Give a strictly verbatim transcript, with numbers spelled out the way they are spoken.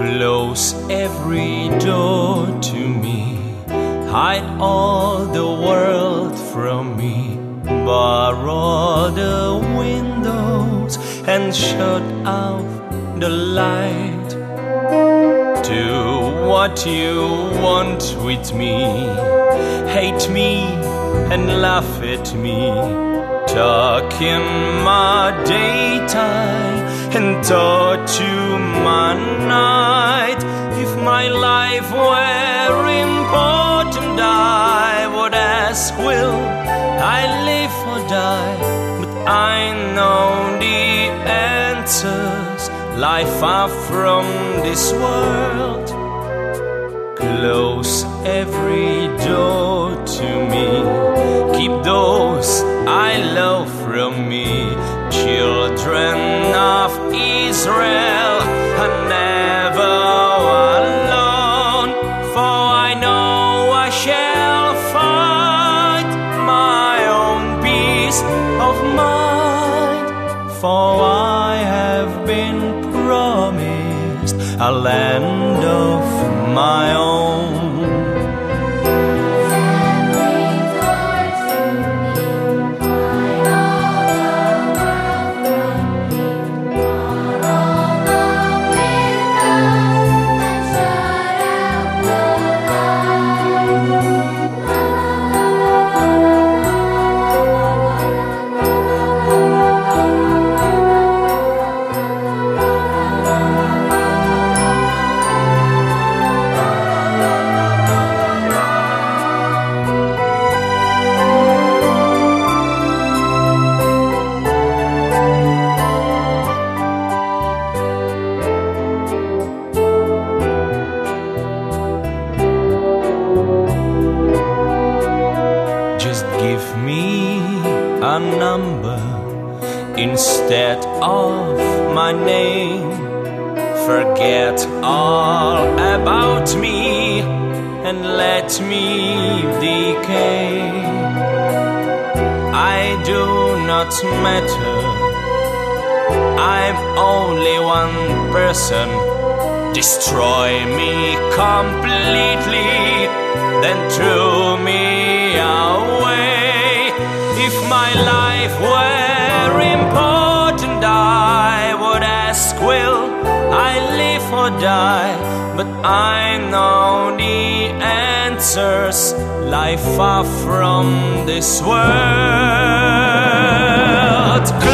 Close every door to me, hide all the world from me, bar all the windows and shut out the light. Do what you want with me, hate me and laugh at me, talk in my daytime and torture my night. If my life were important, I would ask, will I live or die? But I know the answers lie far from this world. Close every door to me, keep those I love from me. Children of Israel are never alone, for I know I shall find my own peace of mind. For I have been promised a land of my own. Give me a number instead of my name. Forget all about me and let me decay. I do not matter, I'm only one person. Destroy me completely, then throw me away. If my life were important, I would ask, will I live or die? But I know the answers lie far from this world.